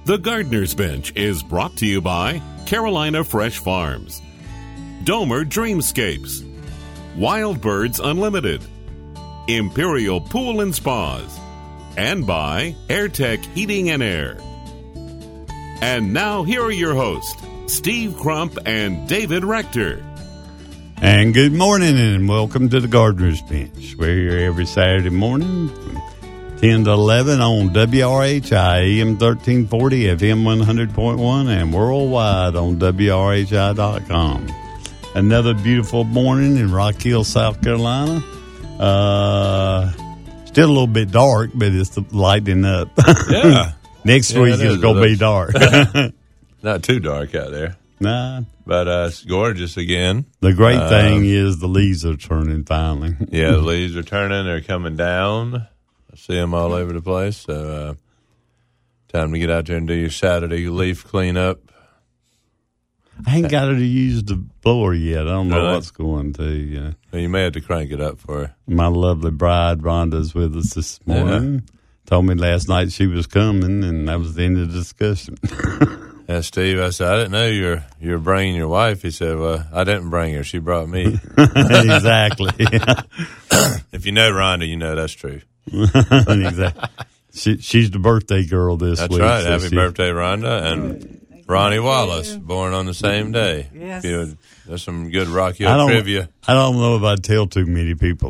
The Gardener's Bench is brought to you by Carolina Fresh Farms, Domer Dreamscapes, Wild Birds Unlimited, Imperial Pool and Spas, and by AirTech Heating and Air. And now here are your hosts, Steve Crump and David Rector. And good morning and welcome to the Gardener's Bench. We're here every Saturday morning from 10 to 11 on WRHI, AM 1340, FM 100.1, and worldwide on WRHI.com. Another beautiful morning in Rock Hill, South Carolina. Still a little bit dark, but it's lightening up. Yeah. Next week it's going to be dark. Not too dark out there. Nah. But it's gorgeous again. The great thing is the leaves are turning finally. Yeah, the leaves are turning. They're coming down. I see them all over the place. So time to get out there and do your Saturday leaf cleanup. I ain't got to use the blower yet. I don't know Really? what's going to. Well, you may have to crank it up for her. My lovely bride, Rhonda's with us this morning. Told me last night she was coming, and that was the end of the discussion. Yeah, Steve, I said, I didn't know you were bringing your wife. He said, well, I didn't bring her. She brought me. Exactly. If you know Rhonda, you know that's true. Exactly. She's the birthday girl this That's week. right. So Happy birthday, Rhonda. And Ronnie Wallace, born on the same day. Yes. There's some good Rock Hill trivia. I don't know if I'd tell too many people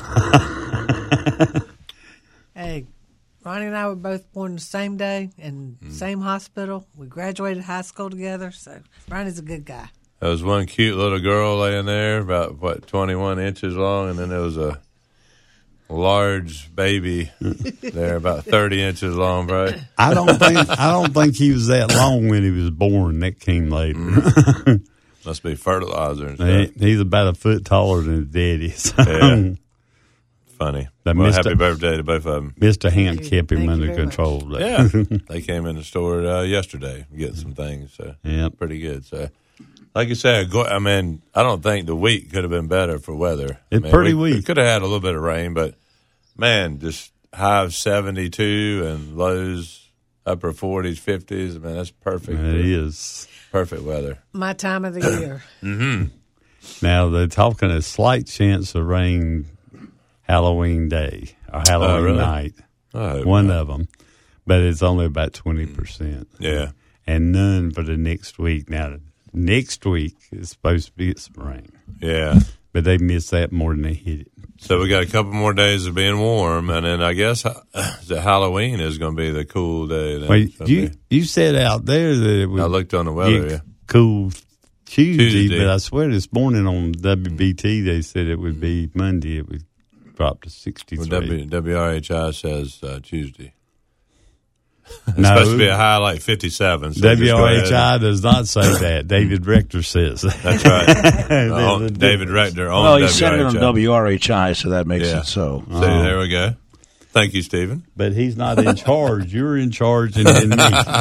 that. Hey, Ronnie and I were both born the same day in the same hospital. We graduated high school together, so Ronnie's a good guy. There was one cute little girl laying there, about 21 inches long, and then there was a large baby there, about 30 inches long, right? I don't think he was that long when he was born. That came later. Must be fertilizer and stuff. He's about a foot taller than his daddy. So. Yeah. Funny. That Well, Mr. happy birthday to both of them. Mr. Hamp kept him Thank you under very much. control. Yeah. They came in the store yesterday to get some things, so pretty good. So, like you said, I don't think the week could have been better for weather. It's pretty we weak. could have had a little bit of rain, but, man, just high of 72 and lows upper 40s, 50s. I mean, that's perfect. It is. Perfect weather. My time of the year. Now, they're talking a slight chance of rain Halloween day or Halloween really? night. I hope One not. of them. But it's only about 20%. Yeah. And none for the next week. Now, next week is supposed to be some rain. Yeah. But they missed that more than they hit it. So we got a couple more days of being warm, and then I guess the Halloween is going to be the cool day. Then. Well, you said out there that it would I looked on the weather. get cool Tuesday, Tuesday. but I swear this morning on WBT they said it would be Monday. It would drop to 63. Well, WRHI says Tuesday. It's No. supposed to be a high like 57. So just go ahead. WRHI does not say that. David Rector says that. That's right. David Rector on Well, WRHI. he said it on WRHI, so that makes Yeah. it so. See, there we go. Thank you, Stephen. But he's not in charge. You're in charge and then me.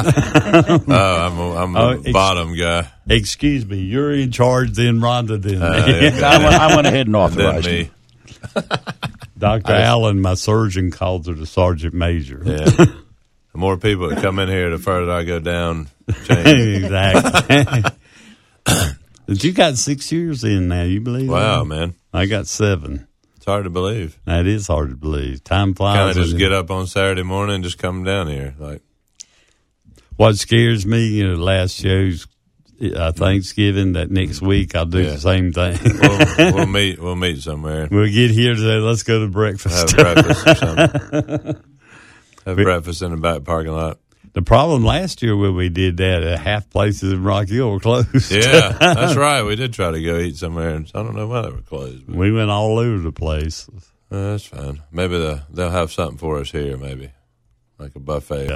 I'm a bottom guy. Excuse me. You're in charge, then Rhonda, then me. I went ahead and And then authorized me. it. Dr. Allen, my surgeon, calls her the sergeant major. Yeah. The more people that come in here, the further I go down. Change. Exactly. But you got 6 years in now, you believe Wow, that? man. I got 7. It's hard to believe. That is hard to believe. Time flies. Kind of just and get up on Saturday morning and just come down here. Like, What scares me, the last show's Thanksgiving, that next week I'll do the same thing. we'll meet somewhere. We'll get here today. Let's go to breakfast. Have breakfast or something. Have breakfast in the back parking lot. The problem last year when we did that, half places in Rock Hill were closed. Yeah, that's right. We did try to go eat somewhere, and I don't know why they were closed. But, We went all over the place. that's fine. Maybe they'll have something for us here, maybe. Like a buffet.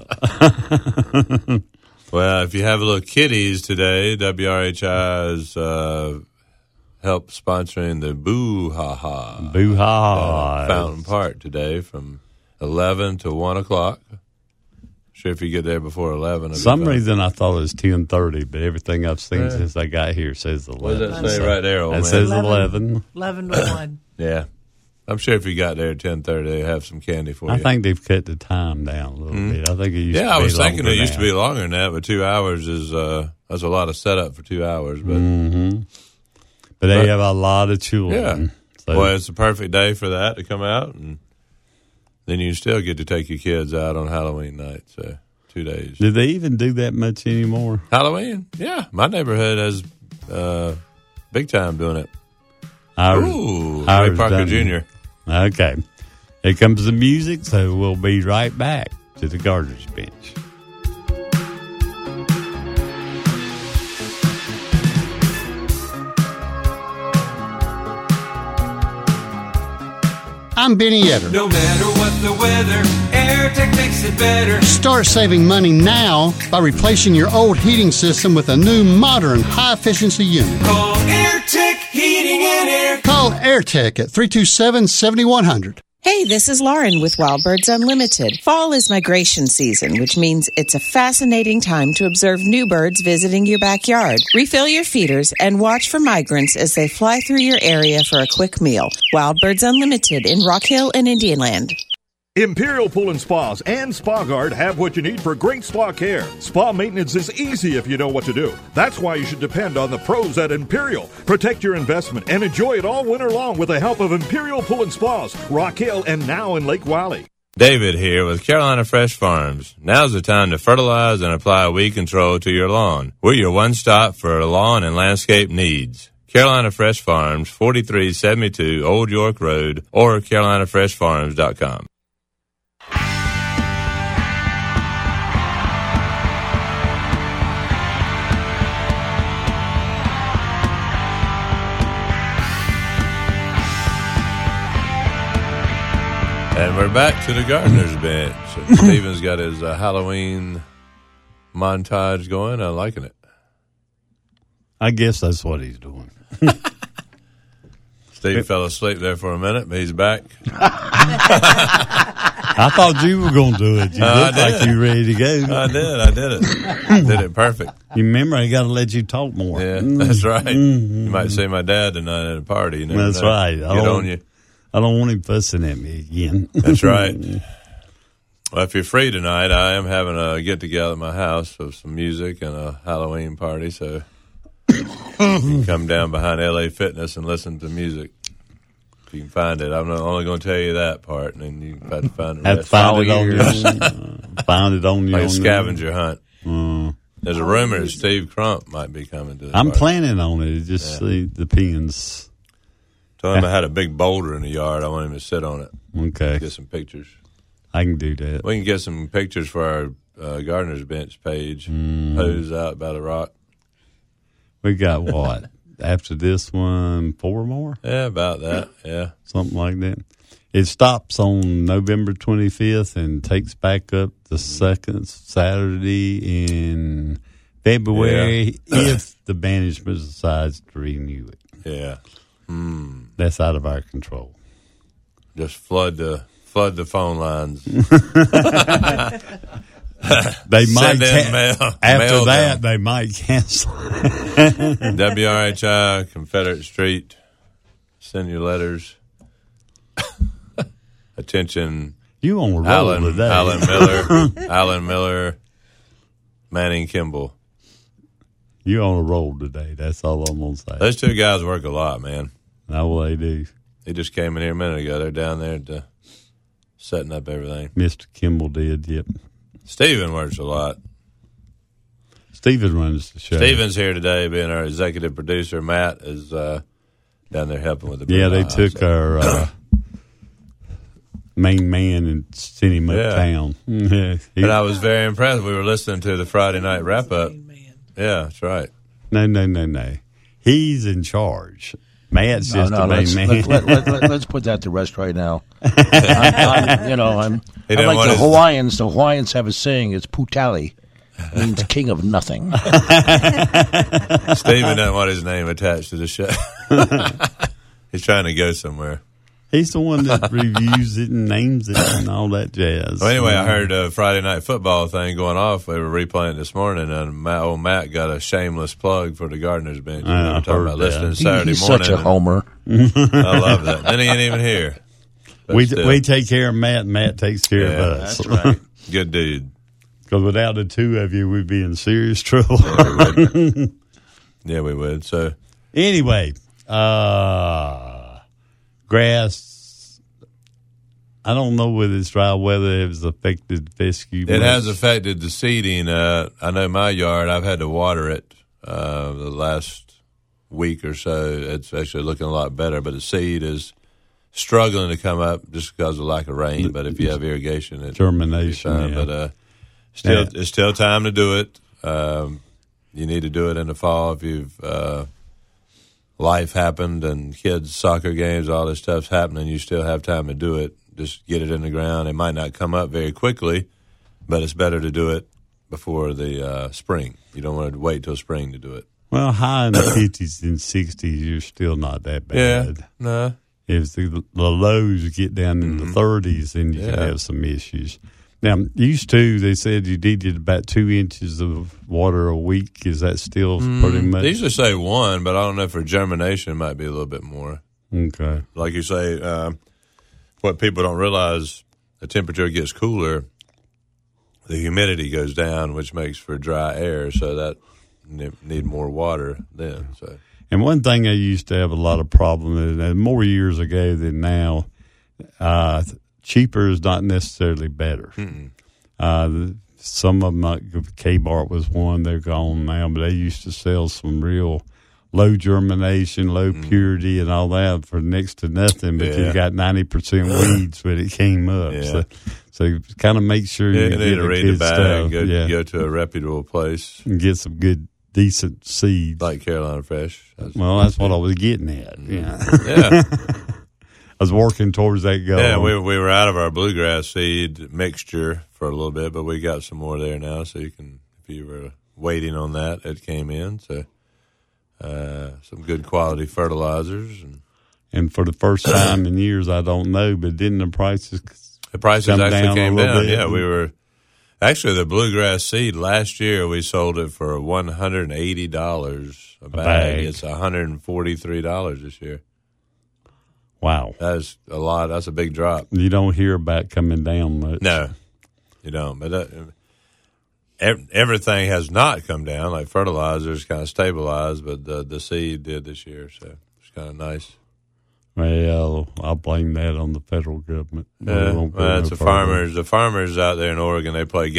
Well, if you have little kiddies today, WRHI is help sponsoring the Boo Ha Ha. Boo ha. Fountain Park today from 11 to 1 o'clock. Sure, if you get there before 11. it'll be Some fine. reason I thought it was 10:30, but everything I've seen since I got here says 11. What does that say right there, old It man? says 11. 11 to 1. Yeah. I'm sure if you got there at 10:30, they have some candy for I you. think they've cut the time time down a little bit. I think it used to be I was thinking it used now. to be longer than that, but 2 hours is that's a lot of setup for 2 hours. But But they have a lot of children. yeah, So, well, it's the perfect day for that to come out, and then you still get to take your kids out on Halloween night. So 2 days. do they even do that much anymore? Halloween, yeah, my neighborhood has big time doing it. Ooh, ours Ray Parker doesn't. Jr. Okay. Here comes the music, so we'll be right back to the Gardener's Bench. I'm Benny Etter. No matter what the weather, AirTech makes it better. Start saving money now by replacing your old heating system with a new, modern, high-efficiency unit. Call AirTech Heating and Air. Call AirTech at 327-7100. Hey, this is Lauren with Wild Birds Unlimited. Fall is migration season, which means it's a fascinating time to observe new birds visiting your backyard. Refill your feeders and watch for migrants as they fly through your area for a quick meal. Wild Birds Unlimited in Rock Hill and Indianland. Imperial Pool and Spas and Spa Guard have what you need for great spa care. Spa maintenance is easy if you know what to do. That's why you should depend on the pros at Imperial. Protect your investment and enjoy it all winter long with the help of Imperial Pool and Spas, Rock Hill, and now in Lake Wiley. David here with Carolina Fresh Farms. Now's the time to fertilize and apply weed control to your lawn. We're your one-stop for lawn and landscape needs. Carolina Fresh Farms, 4372 Old York Road, or carolinafreshfarms.com. And we're back to the Gardener's Bench. Stephen's got his Halloween montage going. I'm liking it. I guess that's what he's doing. Steve fell asleep there for a minute, but he's back. I thought you were going to do it. You looked like you were ready to go. I did it. Did it perfect. You remember, I got to let you talk more. Yeah, that's right. You might see my dad tonight at a party. You never That's know. right. Get on you. I don't want him fussing at me again. That's right. Well, if you're free tonight, I am having a get-together at my house with some music and a Halloween party, so you can come down behind LA Fitness and listen to music. If you can find it. I'm only going to tell you that part, and then you have to find the Have to rest. find it on you. Find it on you. Like a on scavenger hunt. the- There's a rumor that Steve Crump might be coming to the I'm party. planning on it. It just depends. Told him I had a big boulder in the yard. I want him to sit on it. Okay. Get some pictures. I can do that. We can get some pictures for our Gardener's Bench page. Hose out by the rock. We got what? After this one, 4 more? Yeah, about that. Yeah. Something like that. It stops on November 25th and takes back up the second Saturday in February if the management decides to renew it. Yeah. That's out of our control. Just flood the phone lines. They might Send in mail. after Mail that. them. They might cancel. WRHI, Confederate Street. Send your letters. Attention, You on a roll today? Alan Miller, Manning Kimball. You on a roll today. That's all I'm gonna say. Those two guys work a lot, man. How they do? They just came in here a minute ago. They're down there setting up everything. Mr. Kimball did. Yep. Steven works a lot. Steven runs the show. Steven's here today, being our executive producer. Matt is down there helping with the Yeah, big they house. took our main man and sent him uptown. Yeah. And I was very impressed. We were listening to the Friday night wrap up. Yeah, that's right. No. He's in charge. Matt's just the main man. Let's put that to rest right now. I didn't like want the his- Hawaiians. The Hawaiians have a saying. It's putali. Means king of nothing. Steven doesn't want his name attached to the show. He's trying to go somewhere. He's the one that reviews it and names it and all that jazz. Well, anyway, I heard a Friday night football thing going off. We were replaying it this morning, and Matt got a shameless plug for the Gardener's Bench. We were talking heard about that. listening Saturday He's morning. such a homer. I love that. And he ain't even here. But we still. take care of Matt, and Matt takes care of us. That's right. Good dude. Because without the two of you, we'd be in serious trouble. Yeah, we would. So anyway, grass. I don't know whether it's dry weather has affected fescue. It has affected the seeding. I know my yard, I've had to water it the last week or so. It's actually looking a lot better, but the seed is struggling to come up just because of lack of rain. But if you have irrigation, it's germination. Fine. Yeah. But it's still time to do it. You need to do it in the fall if you've life happened and kids' soccer games, all this stuff's happening. You still have time to do it. Just get it in the ground. It might not come up very quickly, but it's better to do it before the spring. You don't want to wait till spring to do it. Well, high in the 50s and 60s, you're still not that bad. Yeah, no. If the lows get down in the 30s, then you can have some issues. Now, used to, they said you needed about 2 inches of water a week. Is that still pretty much? They usually say 1, but I don't know, for germination it might be a little bit more. Okay. Like you say, what people don't realize, the temperature gets cooler, the humidity goes down, which makes for dry air, so that need more water then. So. And one thing I used to have a lot of problem with, more years ago than now, cheaper is not necessarily better. Some of them, like K-Bart was one, they're gone now, but they used to sell some real low germination, low purity, and all that for next to nothing, but you got 90% weeds when it came up. Yeah. So kind of make sure you need to read the bag, go to a reputable place. And get some good, decent seeds. Like Carolina Fresh. That's what I was getting at. Yeah. I was working towards that goal. Yeah, we were out of our bluegrass seed mixture for a little bit, but we got some more there now, so you can, if you were waiting on that, it came in. So some good quality fertilizers. And for the first time in years, I don't know, but didn't the prices actually came down? Bit? Yeah, we were actually the bluegrass seed last year. We sold it for $180 a bag. It's $143 this year. Wow, that's a lot. That's a big drop. You don't hear about coming down much. No, you don't. But everything has not come down. Like fertilizers kind of stabilized, but the seed did this year, so it's kind of nice. Well, I'll blame that on the federal government. It's the farmers. The farmers out there in Oregon, they play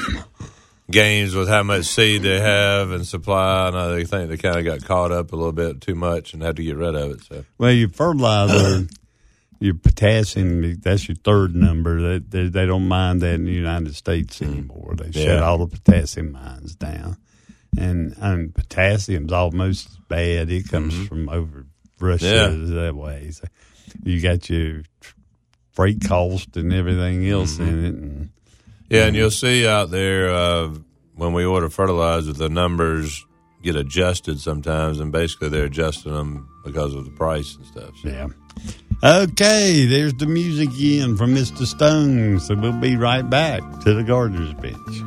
games with how much seed they have and supply, and they think they kind of got caught up a little bit too much and had to get rid of it. So, well, your fertilizer, your potassium, that's your third number. They don't mind that in the United States anymore. They shut all the potassium mines down, and potassium's almost as bad. It comes from over Russia that way. So you got your freight cost and everything else in it. And you'll see out there when we order fertilizer, the numbers get adjusted sometimes, and basically they're adjusting them because of the price and stuff. So. Yeah. Okay, there's the music again from Mr. Stone, so we'll be right back to the Gardener's Bench.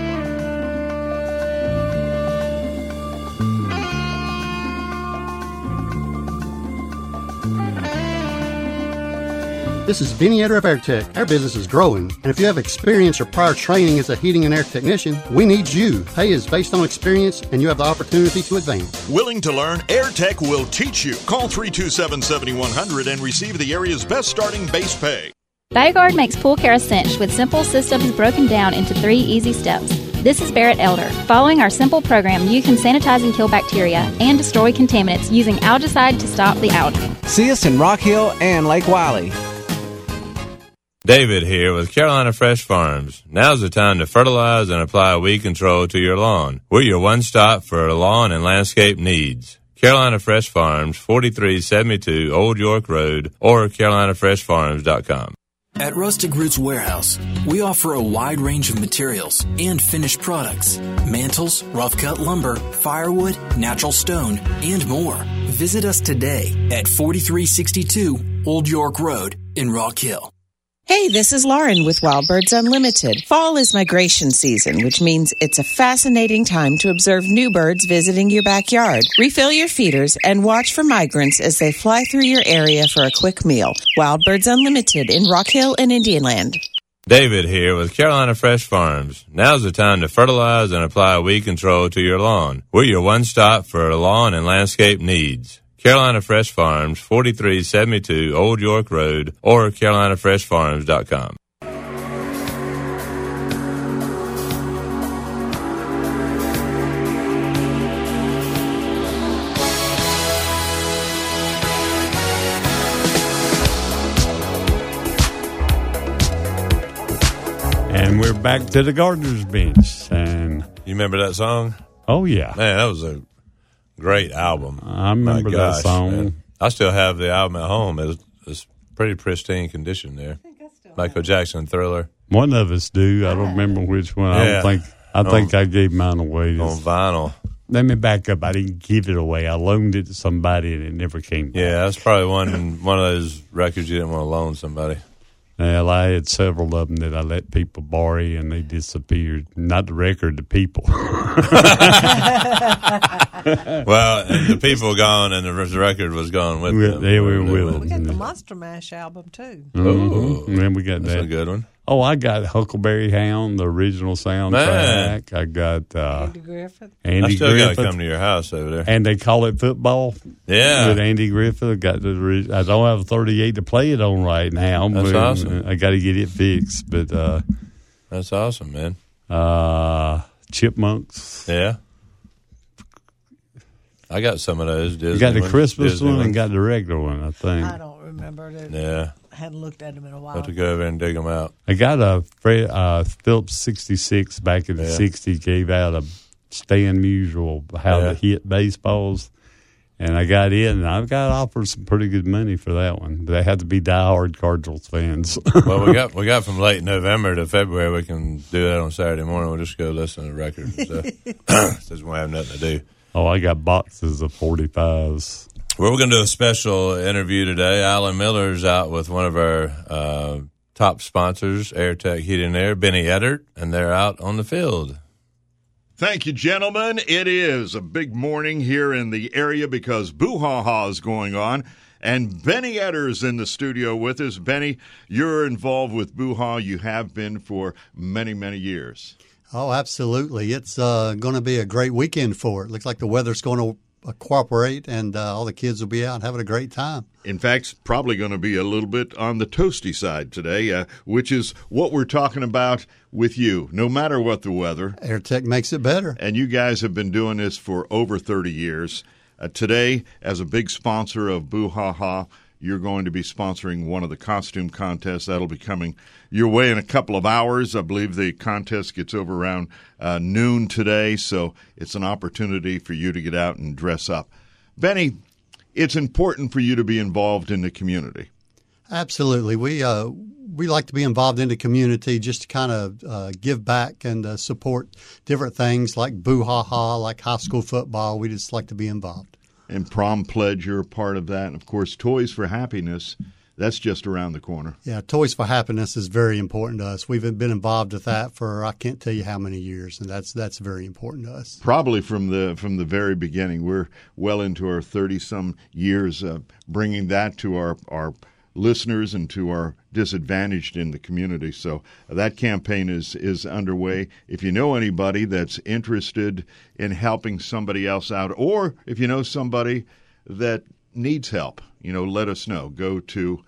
This is Vinny Etter of AirTech. Our business is growing, and if you have experience or prior training as a heating and air technician, we need you. Pay is based on experience, and you have the opportunity to advance. Willing to learn? AirTech will teach you. Call 327-7100 and receive the area's best starting base pay. BioGuard makes pool care a cinch with simple systems broken down into 3 easy steps. This is Barrett Elder. Following our simple program, you can sanitize and kill bacteria and destroy contaminants using algicide to stop the algae. See us in Rock Hill and Lake Wiley. David here with Carolina Fresh Farms. Now's the time to fertilize and apply weed control to your lawn. We're your one-stop for lawn and landscape needs. Carolina Fresh Farms, 4372 Old York Road, or carolinafreshfarms.com. At Rustic Roots Warehouse, we offer a wide range of materials and finished products. Mantles, rough-cut lumber, firewood, natural stone, and more. Visit us today at 4362 Old York Road in Rock Hill. Hey, this is Lauren with Wild Birds Unlimited. Fall is migration season, which means it's a fascinating time to observe new birds visiting your backyard. Refill your feeders and watch for migrants as they fly through your area for a quick meal. Wild Birds Unlimited in Rock Hill and Indianland. David here with Carolina Fresh Farms. Now's the time to fertilize and apply weed control to your lawn. We're your one-stop for lawn and landscape needs. Carolina Fresh Farms, 4372 Old York Road, or carolinafreshfarms.com. And we're back to the Gardener's Bench. And you remember that song? Oh, yeah. Man, that was a great album. I remember that song. Man. I still have the album at home. It's pretty pristine condition there. Michael Jackson, Thriller. One of us do. I don't remember which one. I think I gave mine away. On vinyl. Let me back up. I didn't give it away. I loaned it to somebody, and it never came back. Yeah, that's probably one of those records you didn't want to loan somebody. Well, I had several of them that I let people borrow, and they disappeared. Not the record, the people. Well, the people gone, and the record was gone with them. They were with We got the Monster Mash album, too. Mm-hmm. And then we got That's that. a good one. Oh, I got Huckleberry Hound, the original soundtrack. Man. I got Andy Griffith. I still got to come to your house over there. And they call it football. Yeah. With Andy Griffith. I don't have a 38 to play it on right now. That's awesome. I got to get it fixed. But that's awesome, man. Chipmunks. Yeah. I got some of those. Disney You got the Christmas Disney one and got the regular one, I think. I don't remember it. Yeah. I hadn't looked at them in a while. Have to go over and dig them out. I got a Phillips 66 back in the 60s, gave out a Stan Musial how to hit baseballs. And I got it, and I got offered some pretty good money for that one. But they had to be diehard Cardinals fans. Well, we got from late November to February. We can do that on Saturday morning. We'll just go listen to the record and stuff. Since we have nothing to do. Oh, I got boxes of 45s. Well, we're going to do a special interview today. Alan Miller's out with one of our top sponsors, AirTech Heating and Air, Benny Eddard, and they're out on the field. Thank you, gentlemen. It is a big morning here in the area because Boo Ha Ha is going on, and Benny Edder's in the studio with us. Benny, you're involved with Boo Ha. You have been for many, many years. Oh, absolutely. It's going to be a great weekend for it. Looks like the weather's going to cooperate, and all the kids will be out having a great time. In fact, it's probably going to be a little bit on the toasty side today, which is what we're talking about with you, no matter what the weather. AirTech makes it better. And you guys have been doing this for over 30 years. Today, as a big sponsor of Boo Ha Ha, you're going to be sponsoring one of the costume contests. That'll be coming your way in a couple of hours. I believe the contest gets over around noon today, so it's an opportunity for you to get out and dress up. Benny, it's important for you to be involved in the community. Absolutely. We like to be involved in the community just to kind of give back and support different things like Boo Ha Ha, like high school football. We just like to be involved. And Prom Pledge, you're a part of that. And, of course, Toys for Happiness, that's just around the corner. Yeah, Toys for Happiness is very important to us. We've been involved with that for I can't tell you how many years, and that's very important to us. Probably from the very beginning. We're well into our 30-some years bringing that to our listeners and to our disadvantaged in the community. So that campaign is underway. If you know anybody that's interested in helping somebody else out, or if you know somebody that needs help, let us know. Go to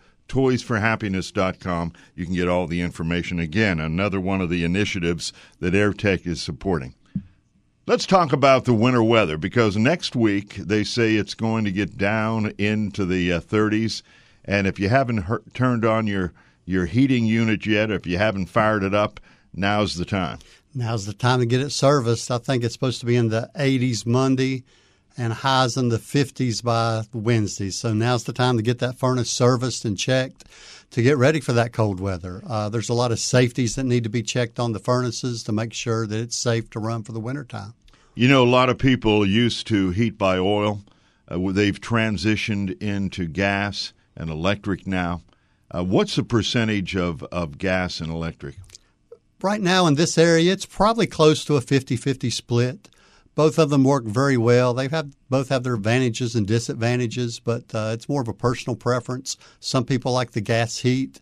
toysforhappiness.com. You can get all the information. Again, another one of the initiatives that AirTech is supporting. Let's talk about the winter weather, because next week they say it's going to get down into the 30s. And if you haven't turned on your heating unit yet, if you haven't fired it up, now's the time. Now's the time to get it serviced. I think it's supposed to be in the 80s Monday and highs in the 50s by Wednesday. So now's the time to get that furnace serviced and checked to get ready for that cold weather. There's a lot of safeties that need to be checked on the furnaces to make sure that it's safe to run for the wintertime. A lot of people used to heat by oil. They've transitioned into gas and electric now. What's the percentage of gas and electric? Right now in this area, it's probably close to a 50-50 split. Both of them work very well. Both have their advantages and disadvantages, but it's more of a personal preference. Some people like the gas heat.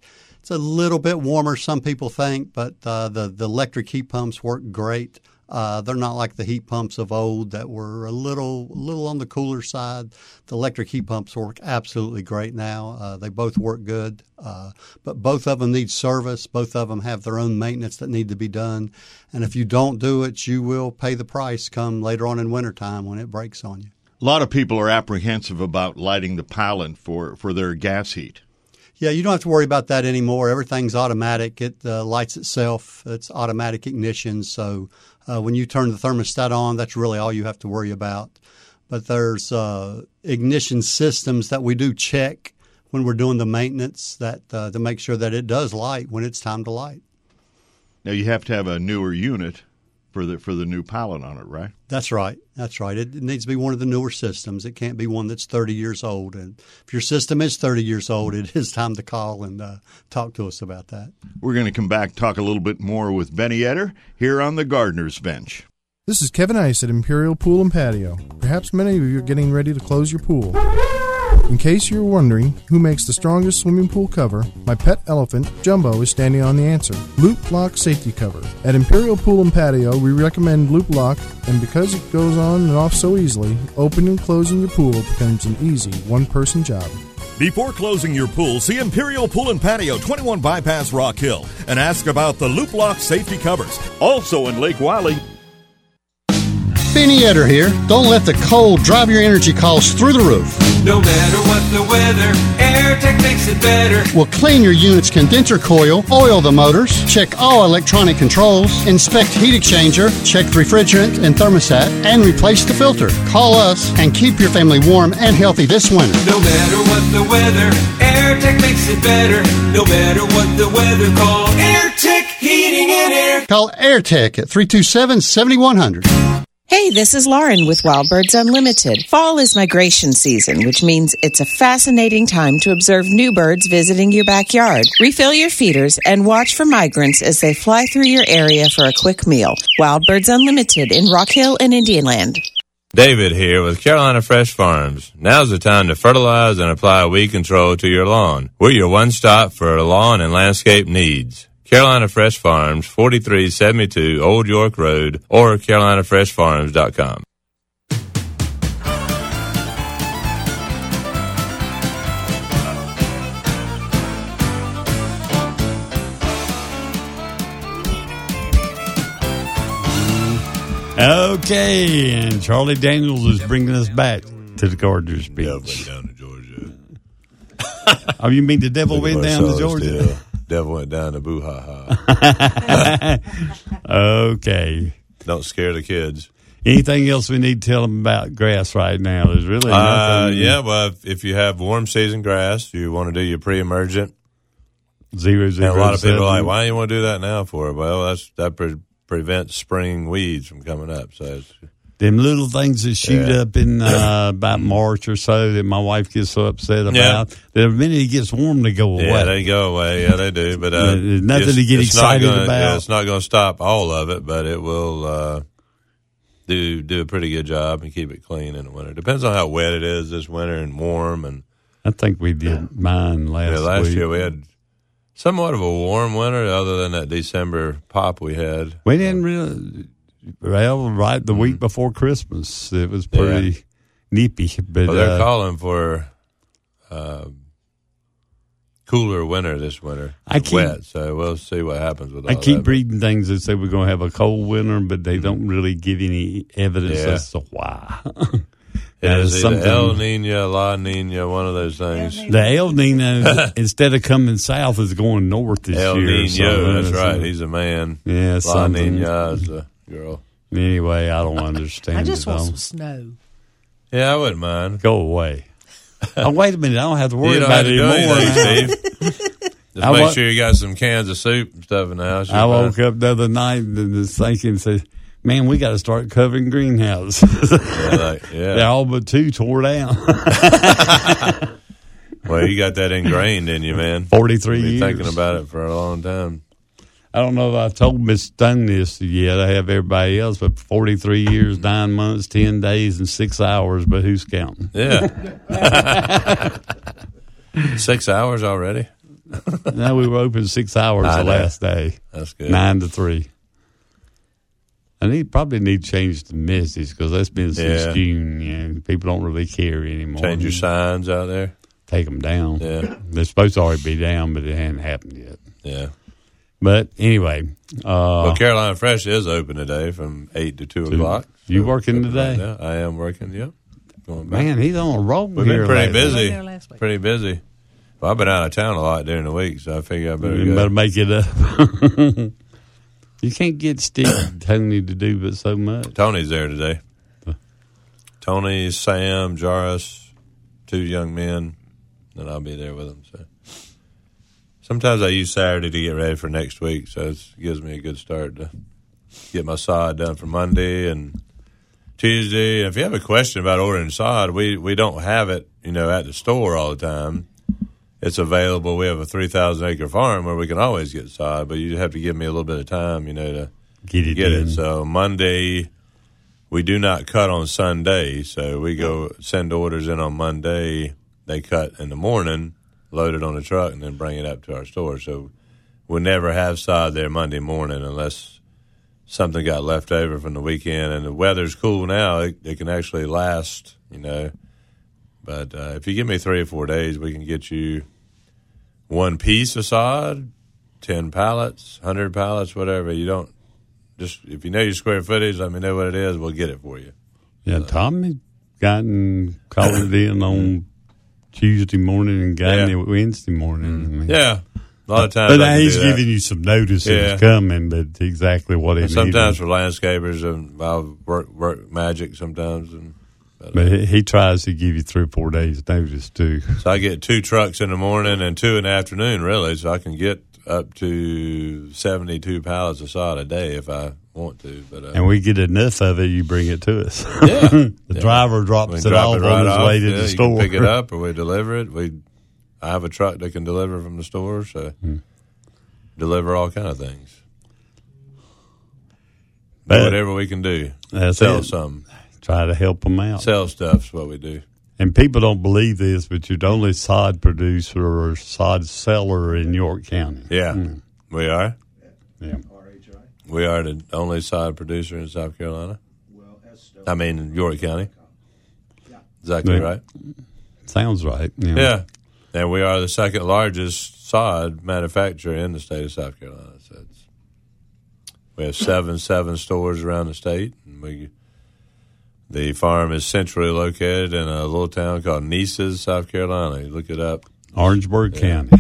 It's a little bit warmer, some people think, but the electric heat pumps work great. They're not like the heat pumps of old that were a little on the cooler side. The electric heat pumps work absolutely great now. They both work good, but both of them need service. Both of them have their own maintenance that need to be done. And if you don't do it, you will pay the price come later on in wintertime when it breaks on you. A lot of people are apprehensive about lighting the Pilot for their gas heat. Yeah, you don't have to worry about that anymore. Everything's automatic. It lights itself. It's automatic ignition. So when you turn the thermostat on, that's really all you have to worry about. But there's ignition systems that we do check when we're doing the maintenance that to make sure that it does light when it's time to light. Now, you have to have a newer unit for the new Pilot on it, right? That's right. That's right. It needs to be one of the newer systems. It can't be one that's 30 years old. And if your system is 30 years old, it is time to call and talk to us about that. We're going to come back, talk a little bit more with Benny Etter here on the Gardener's Bench. This is Kevin Ice at Imperial Pool and Patio. Perhaps many of you are getting ready to close your pool. In case you're wondering who makes the strongest swimming pool cover, my pet elephant, Jumbo, is standing on the answer. Loop Lock Safety Cover. At Imperial Pool and Patio, we recommend Loop Lock, and because it goes on and off so easily, opening and closing your pool becomes an easy one-person job. Before closing your pool, see Imperial Pool and Patio, 21 Bypass Rock Hill, and ask about the Loop Lock Safety Covers. Also in Lake Wiley. Benny Etter here. Don't let the cold drive your energy costs through the roof. No matter what the weather, AirTech makes it better. We'll clean your unit's condenser coil, oil the motors, check all electronic controls, inspect heat exchanger, check refrigerant and thermostat, and replace the filter. Call us and keep your family warm and healthy this winter. No matter what the weather, AirTech makes it better. No matter what the weather, call AirTech Heating and Air. Call AirTech at 327-7100. Hey, this is Lauren with Wild Birds Unlimited. Fall is migration season, which means it's a fascinating time to observe new birds visiting your backyard. Refill your feeders and watch for migrants as they fly through your area for a quick meal. Wild Birds Unlimited in Rock Hill and Indianland. David here with Carolina Fresh Farms. Now's the time to fertilize and apply weed control to your lawn. We're your one-stop for lawn and landscape needs. Carolina Fresh Farms, 4372 Old York Road, or carolinafreshfarms.com. Okay, and Charlie Daniels is bringing us back to the Gardener's Bench. Devil went down to Georgia. Oh, you mean the devil went down to Georgia? Still. Devil went down to Boo-ha-ha. Okay. Don't scare the kids. Anything else we need to tell them about grass right now? There's really nothing. Yeah, well, if you have warm season grass, you want to do your pre-emergent. 007. And a lot of people are like, why do you want to do that now for? Well, that prevents spring weeds from coming up. So it's, them little things that shoot up in about March or so that my wife gets so upset about. The minute it gets warm, they go away. Yeah, they go away. Yeah, they do. But there's nothing to get excited about. Yeah, it's not going to stop all of it, but it will do a pretty good job and keep it clean in the winter. Depends on how wet it is this winter and warm. And I think we did mine last week. Year we had somewhat of a warm winter, other than that December pop we had. We didn't really. Well, right the week before Christmas, it was pretty nippy. But they're calling for cooler winter this winter. Wet, so we'll see what happens with all that. I keep reading things that say we're going to have a cold winter, but they don't really give any evidence as to why. It is either El Nino, La Nina, one of those things. The El Nino, instead of coming south, is going north this El year. Nino, so that's right. He's a man. Yeah, La Nina is a girl. Anyway, I don't understand. I just want some snow. Yeah, I wouldn't mind. Go away. Oh, wait a minute. I don't have to worry about it anymore. Just make sure you got some cans of soup and stuff in the house. I woke up the other night and was thinking, said, man, we got to start covering greenhouses. They're all but two tore down. Well, you got that ingrained in you, man. 43 years. Been thinking about it for a long time. I don't know if I told Miss Dunn this yet. I have everybody else, but 43 years, 9 months, 10 days, and 6 hours. But who's counting? Yeah. 6 hours already? No, we were open 6 hours the last day. That's good. 9 to 3. And he probably need to change the message because that's been since June. And people don't really care anymore. Change your signs out there. Take them down. Yeah. They're supposed to already be down, but it hadn't happened yet. Yeah. But anyway. Well, Carolina Fresh is open today from 8 to 2 o'clock. You working today? Yeah, I am working, yep. Man, he's on a roll. We've been pretty busy. Pretty busy. Well, I've been out of town a lot during the week, so I figure I better go. You better make it up. You can't get Tony to do but so much. Tony's there today. Tony, Sam, Jarvis, 2 young men, and I'll be there with them. So sometimes I use Saturday to get ready for next week, so it gives me a good start to get my sod done for Monday and Tuesday. If you have a question about ordering sod, we don't have it, at the store all the time. It's available. We have a 3,000-acre farm where we can always get sod, but you have to give me a little bit of time, to get it. So Monday, we do not cut on Sunday. So we go send orders in on Monday. They cut in the morning, load it on the truck, and then bring it up to our store. So we'll never have sod there Monday morning unless something got left over from the weekend. And the weather's cool now. It can actually last, But if you give me 3 or 4 days, we can get you 1 piece of sod, 10 pallets, 100 pallets, whatever. You don't if you know your square footage, let me know what it is. We'll get it for you. Yeah, Tommy called it in on Tuesday morning and got it Wednesday morning. Yeah. A lot of times. But he's giving you some notice it's coming, but exactly what it is. Sometimes for landscapers, and I'll work magic sometimes. But he tries to give you 3 or 4 days notice, too. So I get 2 trucks in the morning and 2 in the afternoon, really, so I can get up to 72 pallets of sod a day if I want to. But and we get enough of it, you bring it to us. Yeah. The driver drops it off on his way to the store. You can pick it up or we deliver it. I have a truck that can deliver from the store, so deliver all kind of things. Do whatever we can do. Sell something. Try to help them out. Sell stuff's what we do. And people don't believe this, but you're the only sod producer or sod seller in York County. Yeah, we are. Yeah. We are the only sod producer in South Carolina. In York County. Exactly right. Sounds right. Yeah. And we are the second largest sod manufacturer in the state of South Carolina. So we have seven stores around the state, and the farm is centrally located in a little town called Nices, South Carolina. You look it up. Orangeburg County.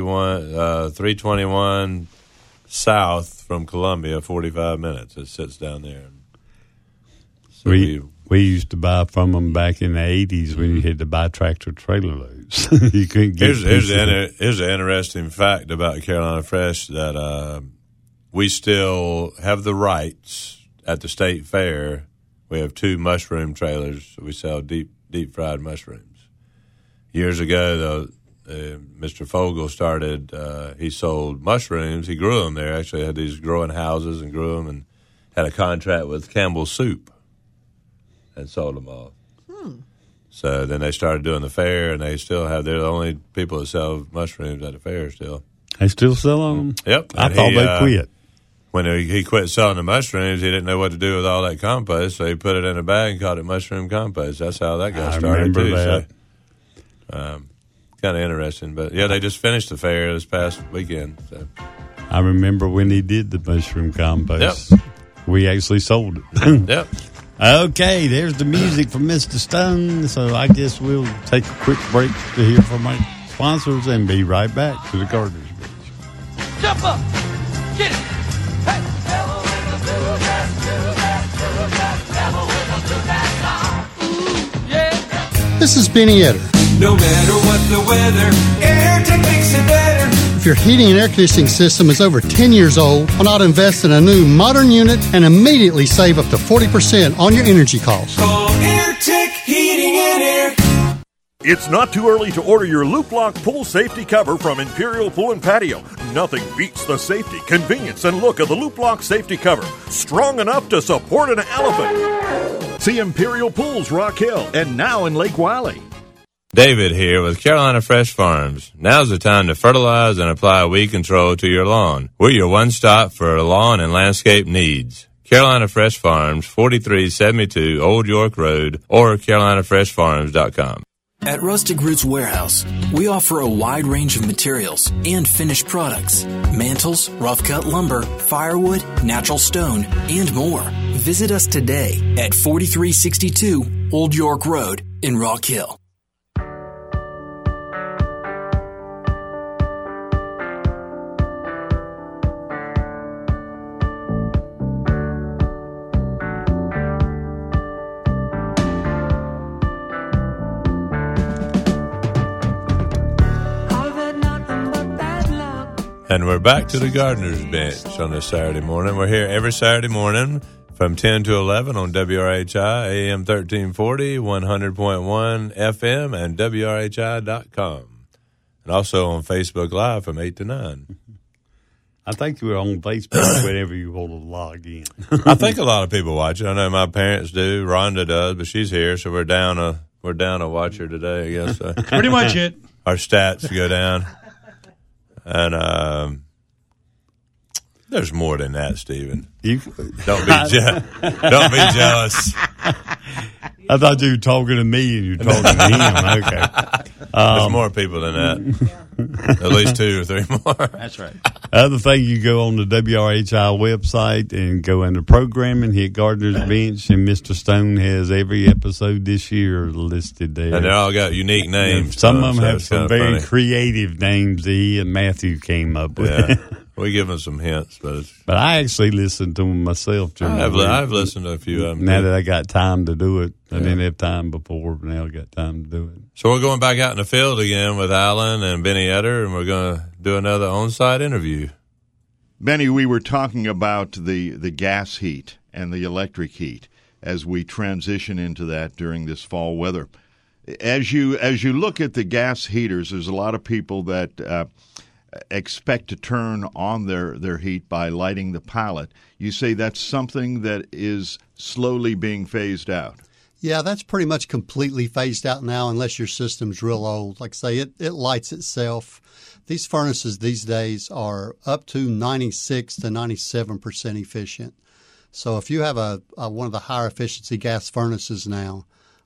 321 south from Columbia, 45 minutes. It sits down there. So we used to buy from them back in the 80s when you had to buy tractor trailer loads. You couldn't get Here's an interesting fact about Carolina Fresh that we still have the rights at the state fair. We have 2 mushroom trailers. We sell deep fried mushrooms. Years ago, Mr. Fogel started. He sold mushrooms. He grew them there. Actually, had these growing houses and grew them, and had a contract with Campbell's Soup, and sold them all. So then they started doing the fair, and they're the only people that sell mushrooms at the fair still. They still sell them? Yep. I thought they quit. When he quit selling the mushrooms, he didn't know what to do with all that compost, so he put it in a bag and called it mushroom compost. That's how that got started, too. That. So, kind of interesting. But, yeah, they just finished the fair this past weekend. So. I remember when he did the mushroom compost. Yep. We actually sold it. Yep. Okay, there's the music from Mr. Stone. So I guess we'll take a quick break to hear from our sponsors and be right back to the Gardener's Bench. Jump up! Get it! This is Benny Etter. No matter what the weather, AirTech makes it better. If your heating and air conditioning system is over 10 years old, why not invest in a new modern unit and immediately save up to 40% on your energy costs? Call AirTech Heating and Air. It's not too early to order your Loop Lock pool safety cover from Imperial Pool and Patio. Nothing beats the safety, convenience, and look of the Loop Lock safety cover. Strong enough to support an elephant. See Imperial Pools, Rock Hill, and now in Lake Wiley. David here with Carolina Fresh Farms. Now's the time to fertilize and apply weed control to your lawn. We're your one-stop for lawn and landscape needs. Carolina Fresh Farms, 4372 Old York Road, or carolinafreshfarms.com. At Rustic Roots Warehouse, we offer a wide range of materials and finished products. Mantles, rough-cut lumber, firewood, natural stone, and more. Visit us today at 4362 Old York Road in Rock Hill. And we're back to the Gardener's Bench on this Saturday morning. We're here every Saturday morning from 10 to 11 on WRHI, AM 1340, 100.1 FM, and WRHI.com. And also on Facebook Live from 8 to 9. I think we're on Facebook whenever you want to log in. I think a lot of people watch it. I know my parents do. Rhonda does, but she's here, so we're down a watcher today, I guess. Pretty much it. Our stats go down. And there's more than that, Stephen. Don't be jealous. I thought you were talking to me and you're talking to him. Okay. There's more people than that. At least 2 or 3 more. That's right. Other thing, you go on the WRHI website and go into programming, hit Gardener's Bench, and Mr. Stone has every episode this year listed there. And they all got unique names. And some of them have some very creative names that he and Matthew came up with. Yeah. We give them some hints, but I actually listened to them myself. I've listened to a few of them. Now that I got time to do it. I didn't have time before, but now I got time to do it. So we're going back out in the field again with Alan and Benny Etter, and we're going to do another on-site interview. Benny, we were talking about the gas heat and the electric heat as we transition into that during this fall weather. As you look at the gas heaters, there's a lot of people that expect to turn on their heat by lighting the pallet. You say that's something that is slowly being phased out. Yeah, that's pretty much completely phased out now unless your system's real old. Like I say, it lights itself. These furnaces these days are up to 96 to 97% efficient. So if you have one of the higher efficiency gas furnaces now,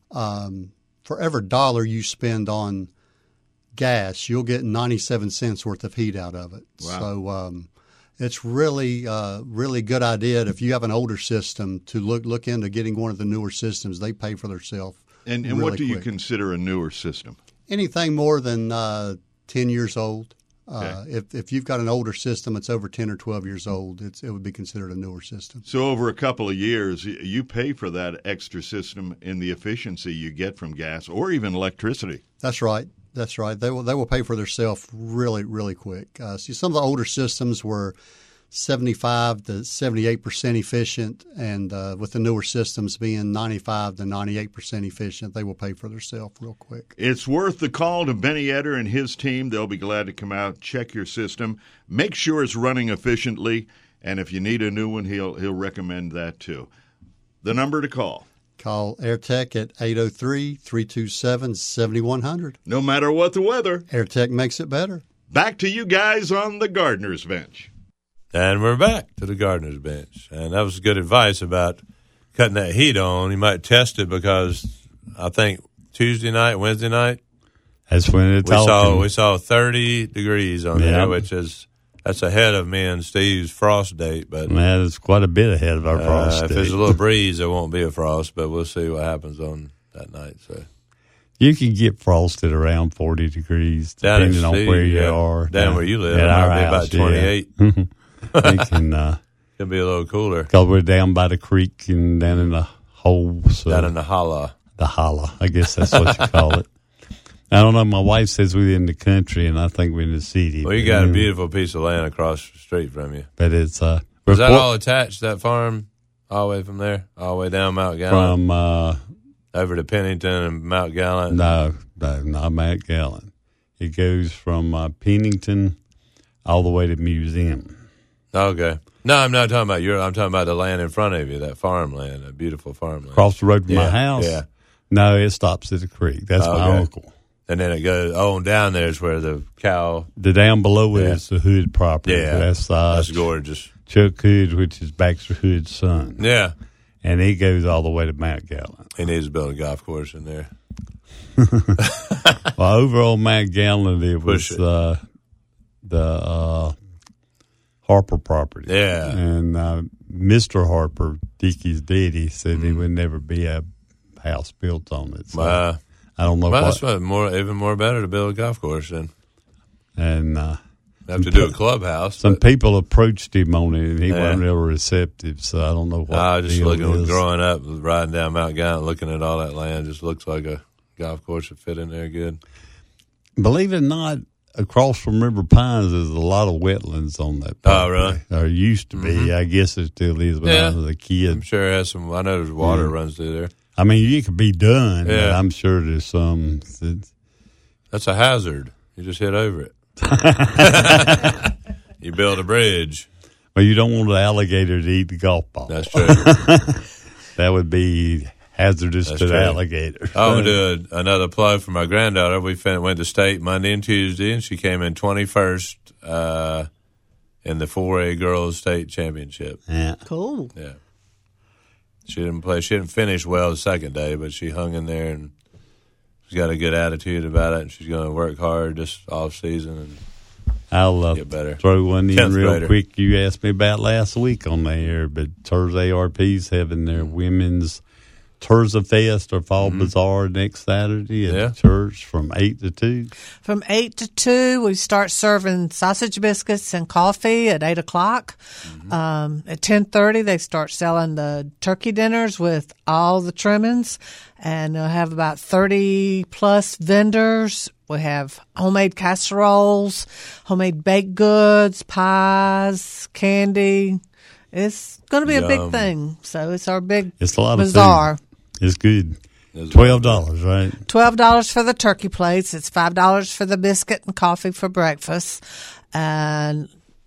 for every dollar you spend on gas, you'll get 97 cents worth of heat out of it. Wow. So it's really good idea if you have an older system to look into getting one of the newer systems. They pay for themselves. And really what do you quick. consider a newer system? Anything more than 10 years old. Okay. If you've got an older system that's over 10 or 12 years old, it would be considered a newer system. So over a couple of years, you pay for that extra system in the efficiency you get from gas or even electricity. That's right. That's right. They will pay for themselves really, really quick. See, some of the older systems were 75 to 78% efficient, and with the newer systems being 95 to 98% efficient, they will pay for themselves real quick. It's worth the call to Benny Etter and his team. They'll be glad to come out, check your system, make sure it's running efficiently, and if you need a new one, he'll recommend that too. The number to call. Call AirTech at 803-327-7100. No matter what the weather, AirTech makes it better. Back to you guys on the Gardener's Bench. And we're back to the Gardener's Bench. And that was good advice about cutting that heat on. You might test it because I think Tuesday night, Wednesday night, that's when we saw 30 degrees on there, that's ahead of me and Steve's frost date. But that is quite a bit ahead of our frost date. If there's a little breeze, there won't be a frost, but we'll see what happens on that night. So you can get frosted around 40 degrees, depending on where you are. Down where you live, it might be about 28. Yeah. It can be a little cooler. Because we're down by the creek and down in the hole. So down in the holla. The holla, I guess that's what you call it. I don't know. My wife says we're in the country, and I think we're in the city. Well, you got a beautiful piece of land across the street from you. But it's was that all attached, that farm, all the way from there, all the way down Mount Gallant? From over to Pennington and Mount Gallant? No, not Mount Gallant. It goes from Pennington all the way to Museum. Okay. No, I'm not talking about I'm talking about the land in front of you, that farmland, that beautiful farmland. Across the road from my house? Yeah. No, it stops at the creek. That's my uncle. And then it goes on down there is where the cow. The down below it is the Hood property. Yeah, that's gorgeous. Chuck Hood, which is Baxter Hood's son. Yeah. And he goes all the way to Mount Gallant. He needs to build a golf course in there. Well, over on Mount Gallant, it was the Harper property. Yeah. And Mr. Harper, Dickie's daddy, said there would never be a house built on it. So I don't know that's even more better to build a golf course then. And have to do a clubhouse. Some people approached him on it, and he wasn't real receptive, so I don't know what growing up, riding down Mount Gallant, looking at all that land, just looks like a golf course would fit in there good. Believe it or not, across from River Pines, there's a lot of wetlands on that property. Oh, really? Or used to be. I guess it still is when I was a kid. I'm sure it has some. I know there's water runs through there. I mean, you could be done, but I'm sure there's some. That's a hazard. You just hit over it. You build a bridge. Well, you don't want the alligator to eat the golf ball. That's true. That would be hazardous to the alligator. I'm going to do another plug for my granddaughter. We went to state Monday and Tuesday, and she came in 21st in the 4A Girls State Championship. Yeah. Cool. Yeah. She didn't play. She didn't finish well the second day, but she hung in there, and she's got a good attitude about it, and she's going to work hard this off season and I'll get better. Throw one in real grader. quick. You asked me about last week on the air, but TERS ARP's having their women's Terza Fest or Fall Bazaar next Saturday at the church from 8 to 2. From 8 to 2, we start serving sausage biscuits and coffee at 8 o'clock. At 10:30, they start selling the turkey dinners with all the trimmings, and they'll have about 30-plus vendors. We have homemade casseroles, homemade baked goods, pies, candy. It's going to be a big thing. So it's our big It's a lot bazaar. of food. It's good. $12, right? $12 for the turkey plates. It's $5 for the biscuit and coffee for breakfast. And,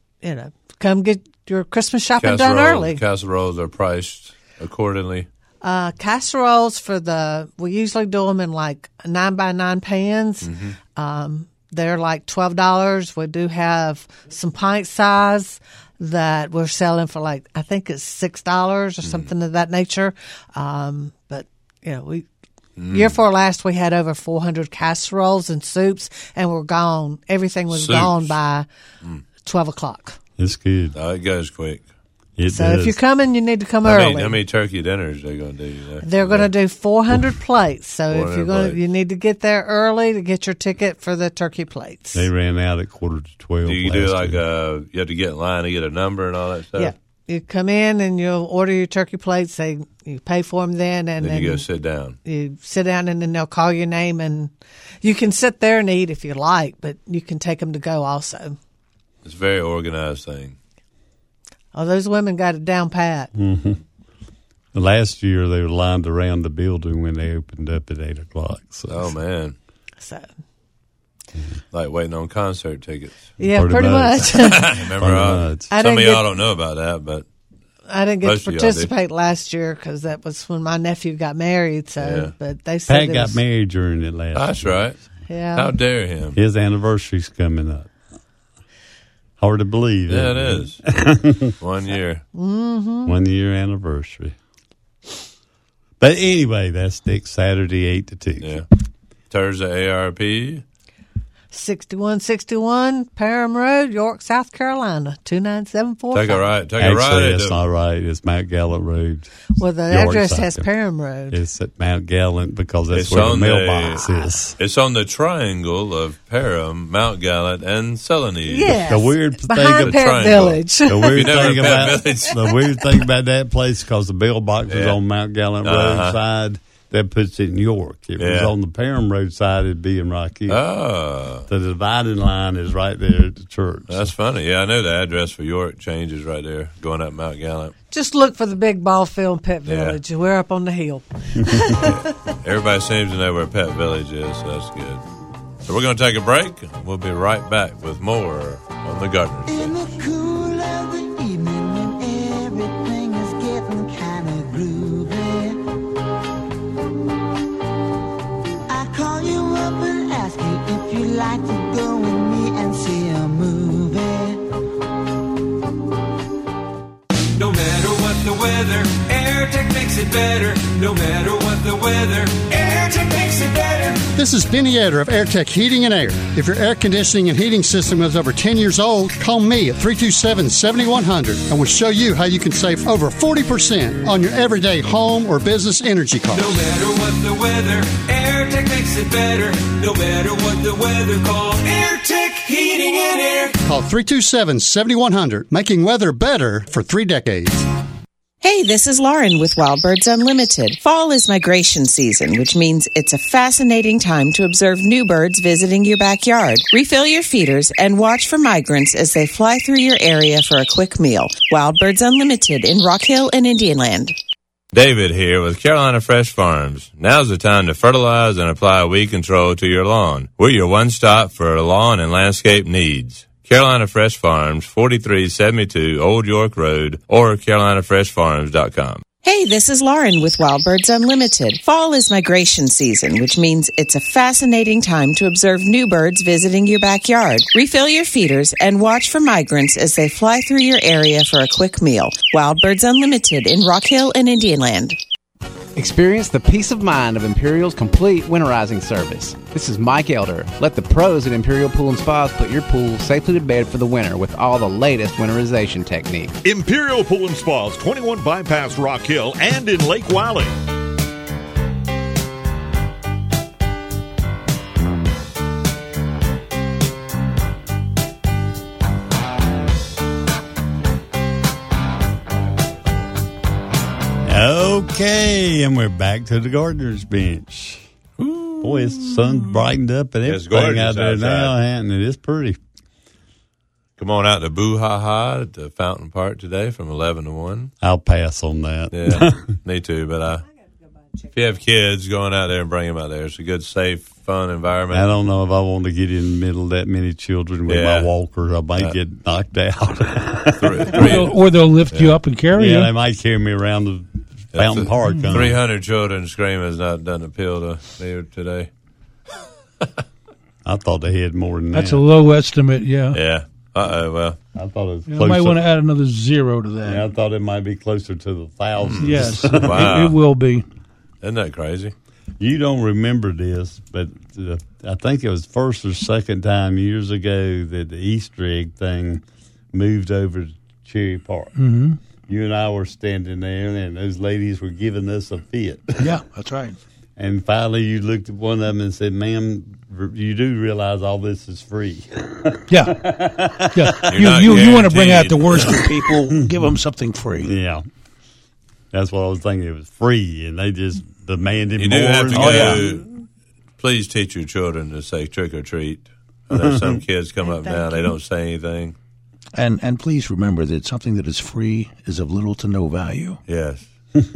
come get your Christmas shopping done early. Casseroles are priced accordingly. Casseroles we usually do them in like 9x9 pans. They're like $12. We do have some pint size that we're selling for I think it's $6 or something of that nature. But year before last we had over 400 casseroles and soups, and we're gone. Everything was gone by 12 o'clock. It's good. Oh, it goes quick. If you're coming, you need to come early. How many turkey dinners are they going to do? They're going to do 400 plates. So if you need to get there early to get your ticket for the turkey plates. They ran out at 11:45. Do you do you have to get in line to get a number and all that stuff? Yeah. You come in and you'll order your turkey plates. You pay for them then. And then you go sit down. You sit down and then they'll call your name. And you can sit there and eat if you like, but you can take them to go also. It's a very organized thing. Oh, those women got it down pat. Mm-hmm. Last year, they were lined around the building when they opened up at 8 o'clock. So. Oh, man. So. Like waiting on concert tickets. Yeah, pretty much. Remember, some of y'all don't know about that, but I didn't get to participate last year because that was when my nephew got married. So, but they said Pat got married during it last year. That's right. Yeah. How dare him? His anniversary's coming up. Hard to believe. Yeah, it is. 1 year. Mm-hmm. 1 year anniversary. But anyway, that's next Saturday, 8 to 2. Yeah. Thursday, ARP. 6161 Parham Road, York, South Carolina, 29745. Take a right. Actually, it's not right. It's Mount Gallant Road. Well, the address has Parham Road. It's at Mount Gallant because that's where the mailbox is. It's on the triangle of Parham, Mount Gallant, and Celanese. Yes, the weird behind thing Pet Village. The weird thing about that place, because the mailbox is on Mount Gallant Road side, that puts it in York. If it was on the Parham Road side, it'd be in Rocky. Oh. The dividing line is right there at the church. That's funny. Yeah, I know the address for York changes right there, going up Mount Gallant. Just look for the big ball field in Pet Village. We're up on the hill. Everybody seems to know where Pet Village is, so that's good. So we're going to take a break. We'll be right back with more on the Gardener's Bench. In the cool of the evening when everything is getting kind of groovy, I call you up and ask the weather, AirTech makes it better. No matter what the weather, AirTech makes it better. This is Benny Eder of AirTech Heating and Air. If your air conditioning and heating system is over 10 years old, call me at 327-7100 and we'll show you how you can save over 40% on your everyday home or business energy costs. No matter what the weather, AirTech makes it better. No matter what the weather, call AirTech Heating and Air. Call 327-7100, making weather better for 3 decades. Hey, this is Lauren with Wild Birds Unlimited. Fall is migration season, which means it's a fascinating time to observe new birds visiting your backyard. Refill your feeders and watch for migrants as they fly through your area for a quick meal. Wild Birds Unlimited in Rock Hill and Indianland. David here with Carolina Fresh Farms. Now's the time to fertilize and apply weed control to your lawn. We're your one-stop for lawn and landscape needs. Carolina Fresh Farms, 4372 Old York Road, or carolinafreshfarms.com. Hey, this is Lauren with Wild Birds Unlimited. Fall is migration season, which means it's a fascinating time to observe new birds visiting your backyard. Refill your feeders and watch for migrants as they fly through your area for a quick meal. Wild Birds Unlimited in Rock Hill and Indianland. Experience the peace of mind of Imperial's complete winterizing service. This is Mike Elder. Let the pros at Imperial Pool and Spas put your pool safely to bed for the winter with all the latest winterization techniques. Imperial Pool and Spas, 21 Bypass Rock Hill and in Lake Wiley. Okay, and we're back to the gardener's bench. Ooh. Boy, the sun's brightened up and everything out there now, and it is pretty. Come on out to Boo Ha Ha at the Fountain Park today from 11 to 1. I'll pass on that. Yeah, me too, but if you have kids, going out there and bring them out there. It's a good, safe, fun environment. I don't know if I want to get in the middle of that many children with my walker. I might get knocked out. Or they'll lift you up and carry you. Yeah, they might carry me around the Fountain Park. 300 children screaming doesn't appeal to me today. I thought they had more than that. That's a low estimate, yeah. Yeah. Well. I thought it was You might want to add another 0 to that. Yeah, I thought it might be closer to the thousands. Yes, wow. it will be. Isn't that crazy? You don't remember this, but I think it was first or second time years ago that the Easter egg thing moved over to Cherry Park. Mm-hmm. You and I were standing there, and those ladies were giving us a fit. Yeah, that's right. And finally, you looked at one of them and said, "Ma'am, you do realize all this is free." Yeah, yeah. You want to bring out the worst in people, give them something free. Yeah, that's what I was thinking. It was free, and they just demanded you more. You do have to go. Please teach your children to say trick or treat. I know some kids come up now, they don't say anything. And please remember that something that is free is of little to no value. Yes.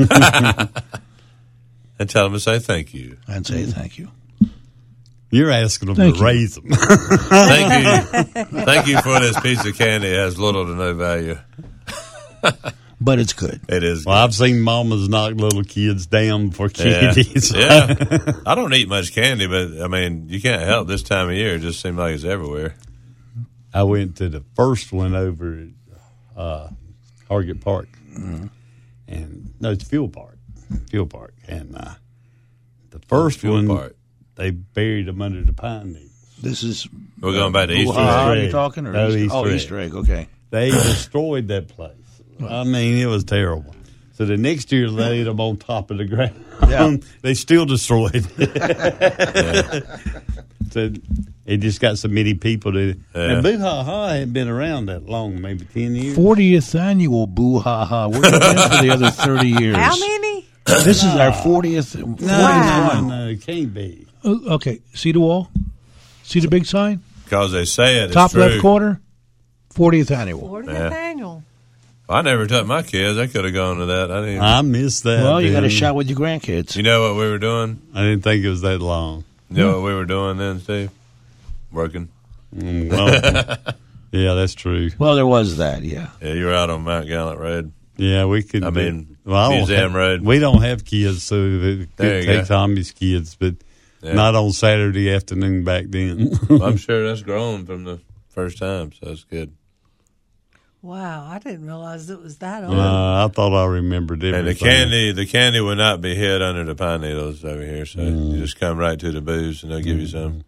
And tell them to say thank you. And say thank you. You're asking them to raise them. Thank you. Thank you for this piece of candy. It has little to no value. But it's good. It is well, good. I've seen mamas knock little kids down for candies. Yeah. I don't eat much candy, but, I mean, you can't help this time of year. It just seems like it's everywhere. I went to the first one over at Target Park. Mm-hmm. And no, it's Fuel Park. And the first one, Park. they buried them under the pine needles. We're going back to Easter egg. Are you talking? Or no, Easter egg, okay. They destroyed that place. I mean, it was terrible. So the next year, they laid them on top of the ground. Yeah. They still destroyed it. So it just got so many people to. And Boo Ha Ha hadn't been around that long, maybe 10 years. 40th annual Boo Ha Ha. Where have you been for the other 30 years? How many? This is our 40th one. No, it can't be. Okay, see the wall? See the big sign? Because they say it. Top it's true. left corner, 40th annual. 40th annual. I never took my kids. I could have gone to that. I missed that. Well, you got a shot with your grandkids. You know what we were doing? I didn't think it was that long. You know what we were doing then, Steve? Working. Well, yeah, that's true. Well, there was that, yeah. Yeah, you were out on Mount Gallant Road. Yeah, we could. Museum Road. We don't have kids, so we There could you take go. Tommy's kids, but not on Saturday afternoon back then. Well, I'm sure that's grown from the first time, so that's good. Wow, I didn't realize it was that old. I thought I remembered everything. And the candy will not be hid under the pine needles over here. So you just come right to the booths and they'll give you some.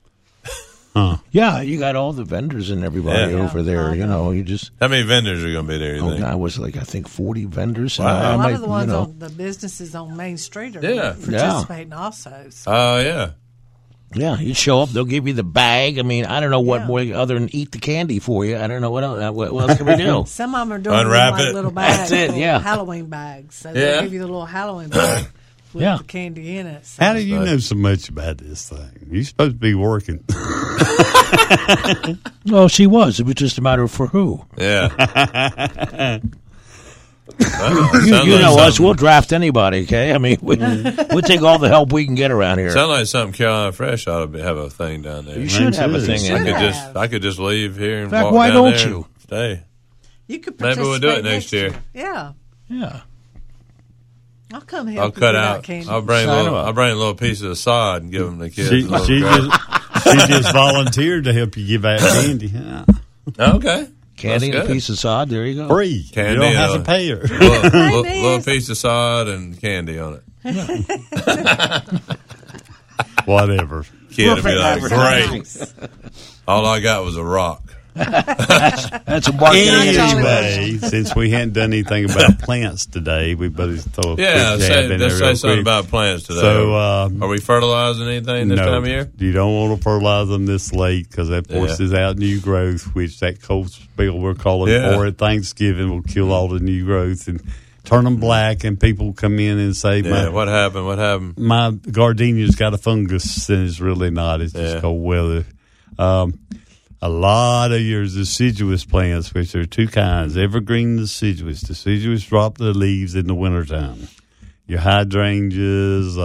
Yeah, you got all the vendors and everybody over there. You know, you just. How many vendors are going to be there? You think? I was I think 40 vendors. Wow. A lot of the ones on the businesses on Main Street are participating also. So. Oh yeah. Yeah, you show up, they'll give you the bag. I mean, I don't know what more other than eat the candy for you. I don't know what else can we do. Some of them are doing little bags, Halloween bags. So they'll give you the little Halloween bag with the candy in it. So. How do you know so much about this thing? You're supposed to be working. Well, she was. It was just a matter of for who. Yeah. You know us. We'll draft anybody, okay? I mean, we'll take all the help we can get around here. Sounds like something Carolina Fresh ought to have a thing down there. You should have a thing. I could just leave here and in fact, walk why down don't there you? And stay. You could maybe we'll do it next year. Yeah. Yeah. I'll come help. I'll cut out. I'll bring a little piece of the sod and give them to the kids. She just volunteered to help you give out candy. Yeah. Okay. Candy and a piece of sod. There you go. Free. Candy. You don't have to pay her. Little piece of sod and candy on it. Whatever. Kid would be like, great. All I got was a rock. That's a market. Anyway, since we hadn't done anything about plants today, we better throw a quick jab in there. Let's say something about plants today. So, are we fertilizing anything this time of year? You don't want to fertilize them this late because that forces out new growth, which that cold spell we're calling for at Thanksgiving will kill all the new growth and turn them black, and people come in and say, what happened? My gardenia's got a fungus, and it's really not. It's just cold weather. A lot of your deciduous plants, which there are two kinds, evergreen and deciduous. Deciduous drop their leaves in the wintertime. Your hydrangeas,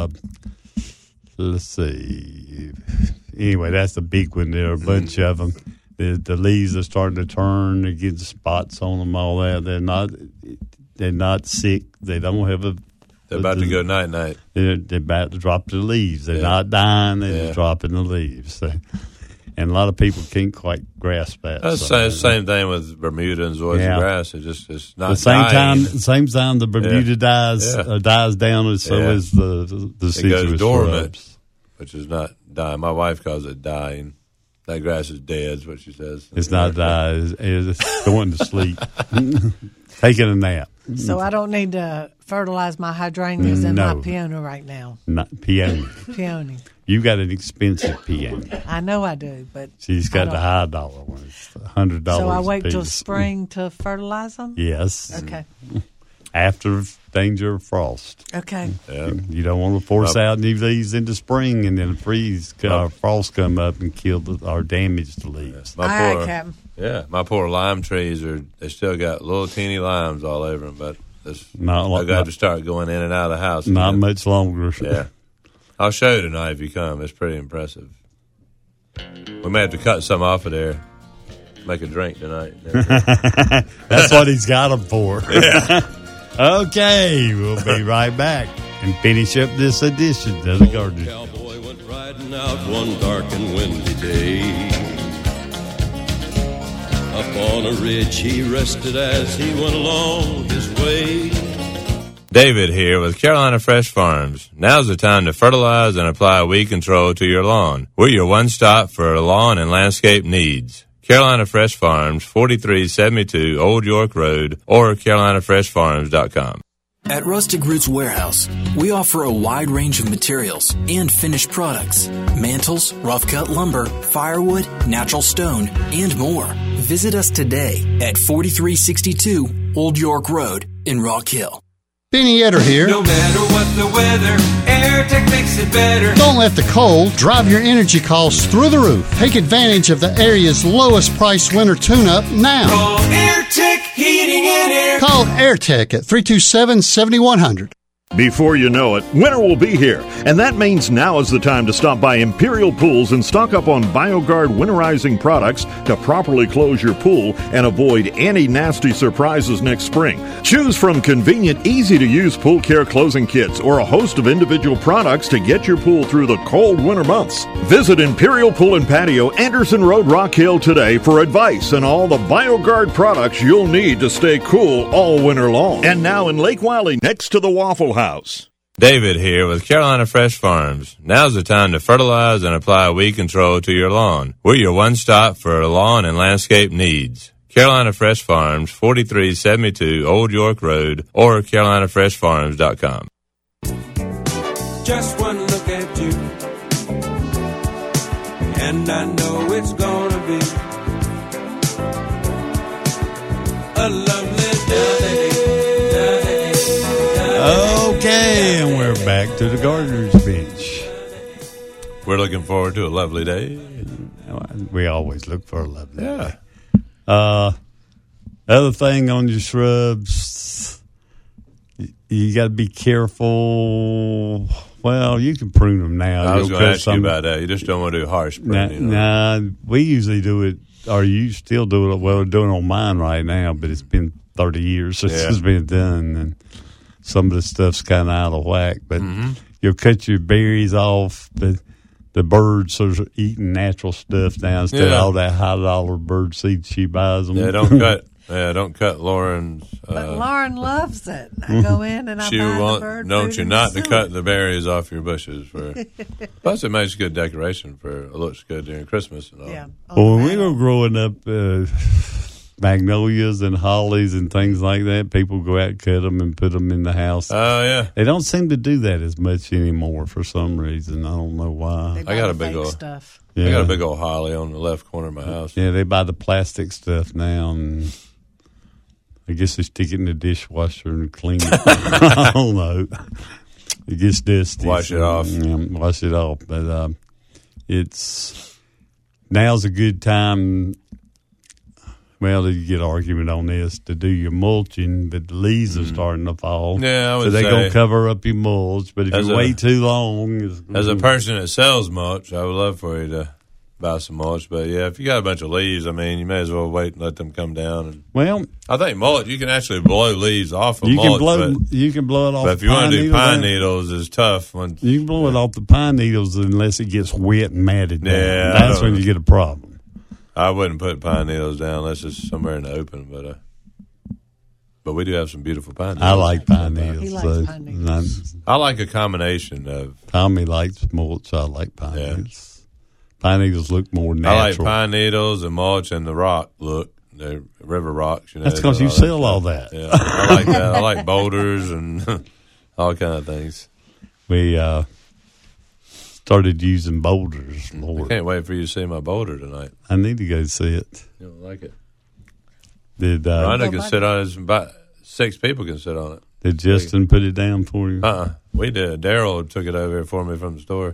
let's see. Anyway, that's the big one. There are a bunch of them. The leaves are starting to turn. They're getting spots on them, all that. They're not sick. They don't have a... They're about to go night-night. They're about to drop the leaves. They're not dying. They're just dropping the leaves. So, and a lot of people can't quite grasp that. That's the same thing with Bermuda and zoysia grass. It's not dying. Same time the Bermuda dies down, and so is the deciduous. It goes dormant, shrubs. which is not dying. My wife calls it dying. That grass is dead, is what she says. It's not dying. It's going to sleep. Taking a nap. So I don't need to fertilize my hydrangeas and my peony right now. Not peony. Peony. You got an expensive peony. I know I do, but she's got the high dollar one. It's $100. So I wait till spring to fertilize them? Yes. Okay. After danger of frost. Okay. Yeah. You don't want to force out new leaves into spring and then frost come up and kill or damage the leaves. Captain. Yeah, my poor lime trees they still got little teeny limes all over them, but I got to start going in and out of the house. Not much longer. Yeah. I'll show you tonight if you come. It's pretty impressive. We may have to cut some off of there. Make a drink tonight. That's what he's got them for. Yeah. Okay, we'll be right back and finish up this edition of the Gardener. Cowboy went riding out one dark and windy day. Up on a ridge he rested as he went along his way. David here with Carolina Fresh Farms. Now's the time to fertilize and apply weed control to your lawn. We're your one-stop for lawn and landscape needs. Carolina Fresh Farms, 4372 Old York Road, or carolinafreshfarms.com. At Rustic Roots Warehouse, we offer a wide range of materials and finished products. Mantles, rough-cut lumber, firewood, natural stone, and more. Visit us today at 4362 Old York Road in Rock Hill. Benny Etter here. No matter what the weather, AirTech makes it better. Don't let the cold drive your energy costs through the roof. Take advantage of the area's lowest price winter tune-up now. Call AirTech Heating and Air. Call AirTech at 327-7100. Before you know it, winter will be here, and that means now is the time to stop by Imperial Pools and stock up on BioGuard winterizing products to properly close your pool and avoid any nasty surprises next spring. Choose from convenient, easy-to-use pool care closing kits or a host of individual products to get your pool through the cold winter months. Visit Imperial Pool and Patio, Anderson Road, Rock Hill today for advice on all the BioGuard products you'll need to stay cool all winter long. And now in Lake Wiley, next to the Waffle House. David here with Carolina Fresh Farms. Now's the time to fertilize and apply weed control to your lawn. We're your one-stop for lawn and landscape needs. Carolina Fresh Farms, 4372 Old York Road, or carolinafreshfarms.com. Just one look at you, and I know it's gonna be a lovely day. Okay, and we're back to the Gardener's Bench. We're looking forward to a lovely day. We always look for a lovely day. Other thing on your shrubs, you got to be careful. Well, you can prune them now. I was going to ask you about that. You just don't want to do harsh pruning. Nah, we usually do it, or you still do it. Well, we're doing it on mine right now, but it's been 30 years since it's been done, and some of the stuff's kind of out of whack. But you'll cut your berries off. The birds are eating natural stuff now instead of all that $100 bird seed she buys them. Yeah, don't cut Lauren's. But Lauren loves it. I go in and I buy the bird don't food you and not to soup. cut the berries off your bushes. Plus, it makes good decoration it looks good during Christmas and all. Yeah. Well, when we were growing up, magnolias and hollies and things like that, people go out and cut them and put them in the house. Oh, yeah. They don't seem to do that as much anymore for some reason. I don't know why. I got a big old stuff. I got a big old holly on the left corner of my house. Yeah, they buy the plastic stuff now, and I guess they stick it in the dishwasher and clean it. I don't know. It gets dusty. Wash it off. Yeah, wash it off. But now's a good time. Well, you get argument on this to do your mulching, but the leaves are starting to fall. Yeah, I would so they're say. going to cover up your mulch. But if you wait too long, as a person that sells mulch, I would love for you to buy some mulch. But yeah, if you got a bunch of leaves, I mean, you may as well wait and let them come down. Well, I think mulch, you can actually blow leaves off of you mulch. You can blow it off. But if you want to do pine needles, it's tough. You can blow it off the pine needles unless it gets wet and matted down. Yeah, That's when you get a problem. I wouldn't put pine needles down unless it's somewhere in the open, but we do have some beautiful pine needles. I like pine needles. He likes pine needles. I like a combination of. Tommy likes mulch. I like pine needles. Pine needles look more natural. I like pine needles and mulch and the rock look. The river rocks. You know, that's because you sell all that. Yeah, I like that. I like boulders and all kind of things. We started using boulders more. I can't wait for you to see my boulder tonight. I need to go see it. You don't like it? Rhonda can sit on it. About 6 people can sit on it. Did Justin put it down for you? We did. Daryl took it over here for me from the store.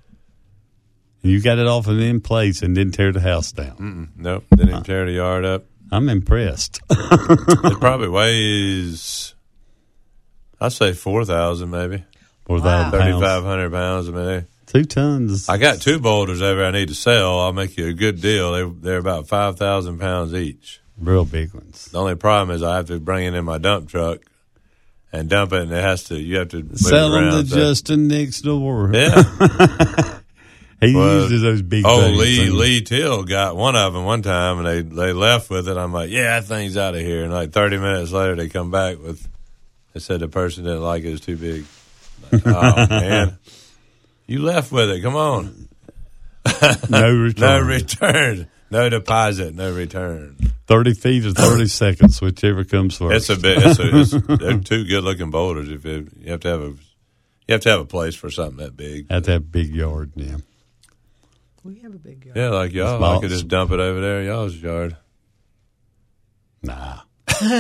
You got it off and in place and didn't tear the house down? Nope. Didn't even tear the yard up. I'm impressed. It probably weighs, I'd say 4,000 maybe. 4,000 pounds. 3,500 pounds. I mean, 2 tons. I got 2 boulders over I need to sell. I'll make you a good deal. They're about 5,000 pounds each. Real big ones. The only problem is I have to bring it in my dump truck and dump it, and you have to sell move it them to Justin next door. Yeah. He uses those big things. Lee Till got one of them one time, and they left with it. I'm like, yeah, that thing's out of here. And like 30 minutes later, they come back they said the person didn't like it was too big. Like, oh, man. You left with it. Come on. No return. No return. No deposit. No return. 30 feet or 30 seconds, whichever comes first. They're 2 good-looking boulders. You have to have a place for something that big. Have to have a big yard, yeah. We have a big yard. Yeah, like y'all. I could just dump it over there in y'all's yard. Nah.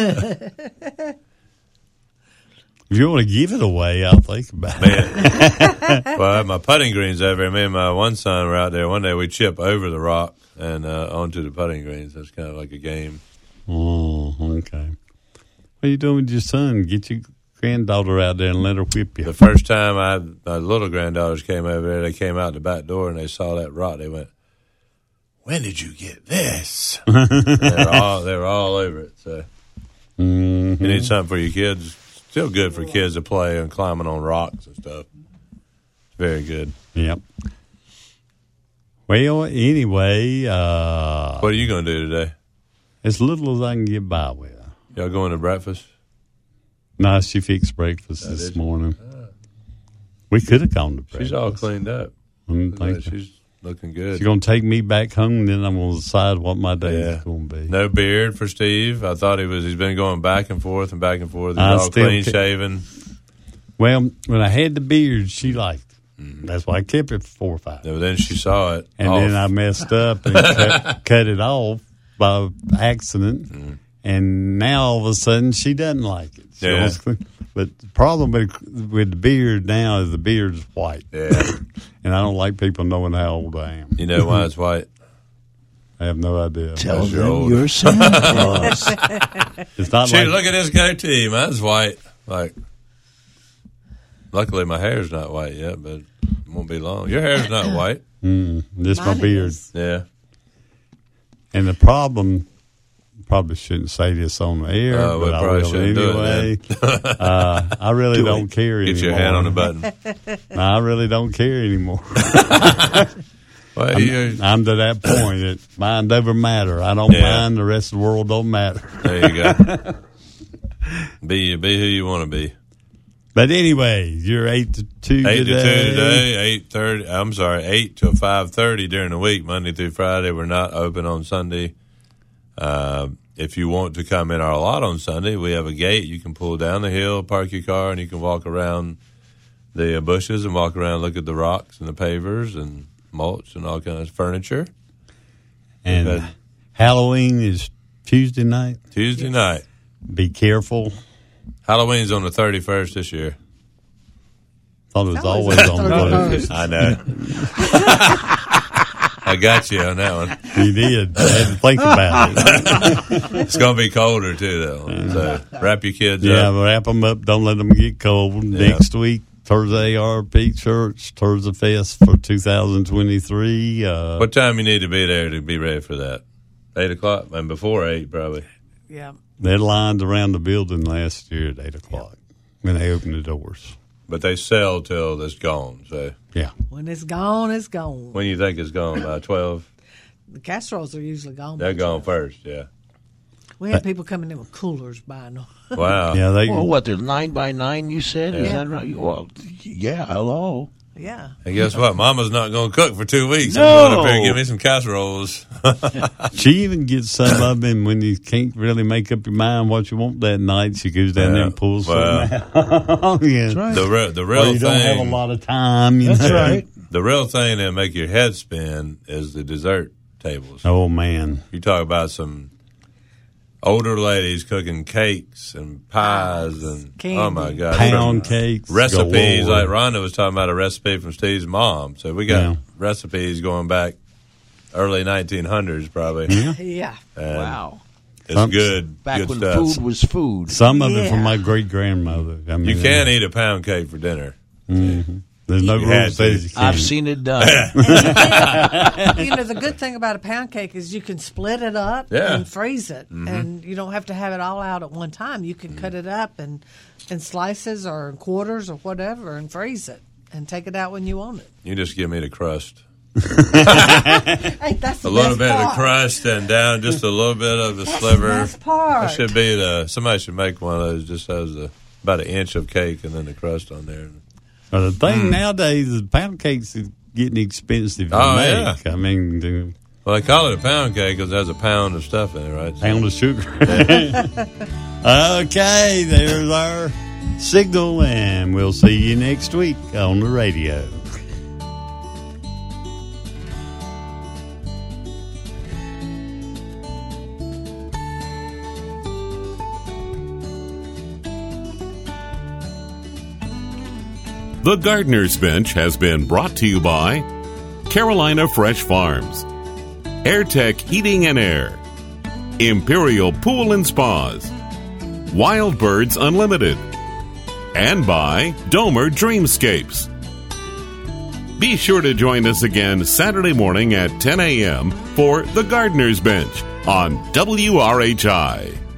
If you want to give it away, I'll think about it. Well, I have my putting greens over there. Me and my one son were out there. One day we chip over the rock and onto the putting greens. That's kind of like a game. Oh, okay. What are you doing with your son? Get you granddaughter out there and let her whip you. The first time my little granddaughters came over there, they came out the back door and they saw that rock. They went, "When did you get this?" they were all over it. So you need something for your kids. Still good for kids to play and climbing on rocks and stuff. Very good. Yep. Well, anyway. What are you going to do today? As little as I can get by with. Y'all going to breakfast? No, she fixed breakfast this morning. We could have gone to breakfast. She's all cleaned up. She's looking good. She's going to take me back home, and then I'm going to decide what my day is going to be. No beard for Steve. I thought he's been going back and forth and back and forth. He's all clean shaven. Well, when I had the beard, she liked it. That's why I kept it for 4 or 5. Yeah, but then she saw it. And then I messed up and cut it off by accident. And now all of a sudden she doesn't like it. But the problem with the beard now is the beard's white. Yeah. And I don't like people knowing how old I am. You know why it's white? I have no idea. Tell them you're Santa Claus. It's not Shoot, look at this goatee. Mine's white. Luckily my hair's not white yet, but it won't be long. Your hair's not white. This my beard. Yeah. And the problem, probably shouldn't say this on the air, but I will anyway. I really don't care anymore. Get your hand on the button. No, I really don't care anymore. Well, I'm to that point. Mind over matter. I don't mind. The rest of the world don't matter. There you go. Be who you want to be. But anyway, you're 8 to 2 8 today. to 2 today, 8:30. I'm sorry, 8 to 5:30 during the week, Monday through Friday. We're not open on Sunday. If you want to come in our lot on Sunday, we have a gate. You can pull down the hill, park your car, and you can walk around the bushes and walk around, look at the rocks and the pavers and mulch and all kinds of furniture. And Halloween is Tuesday night. Tuesday night. Be careful. Halloween's on the 31st this year. Thought it was always on the 31st. I know. I got you on that one. You did. I had to think about it. It's going to be colder, too, though. So wrap your kids up. Yeah, wrap them up. Don't let them get cold. Next week, Thursday ARP Church, Thursday Fest for 2023. What time you need to be there to be ready for that? 8 o'clock? And before 8, probably. Yeah. They lined around the building last year at 8 o'clock when they opened the doors. But they sell till it's gone. So yeah. When it's gone, it's gone. When you think it's gone, by 12? The casseroles are usually gone. They're gone first, yeah. We had people coming in with coolers buying them. Wow. Yeah, they're 9 by 9, you said? Yeah. Is that right? Well, yeah, hello. Yeah. And guess what? Mama's not going to cook for 2 weeks. No. I'm going up here and give me some casseroles. She even gets some of them when you can't really make up your mind what you want that night. She goes down there and pulls something out. Yeah. That's right. The real you thing. don't have a lot of time. That's right. The real thing that'll make your head spin is the dessert tables. Oh, man. You talk about some older ladies cooking cakes and pies and Candy. oh my God, Pound cakes. recipes. galore. Like Rhonda was talking about a recipe from Steve's mom. So we got recipes going back early 1900s probably. Yeah. And Wow. it's good. Back good when stuff. food was food. Some of it from my great grandmother. I mean, You can't eat a pound cake for dinner. There's no You rule had that says to. you can't. I've seen it done. You know, the good thing about a pound cake is you can split it up Yeah. and freeze it. And you don't have to have it all out at one time. You can cut it up and in slices or in quarters or whatever and freeze it and take it out when you want it. You just give me the crust. Hey, that's the A little best bit of the part. crust and down just a little bit of the That's sliver. the best part. That should be somebody should make one of those just has about an inch of cake and then the crust on there. But the thing nowadays is pound cakes is getting expensive to Oh, make. yeah. I mean, the Well, they call it a pound cake because it has a pound of stuff in it, right? pound of sugar. Okay, there's our signal, and we'll see you next week on the radio. The Gardener's Bench has been brought to you by Carolina Fresh Farms, AirTech Heating and Air, Imperial Pool and Spas, Wild Birds Unlimited, and by Domer Dreamscapes. Be sure to join us again Saturday morning at 10 a.m. for The Gardener's Bench on WRHI.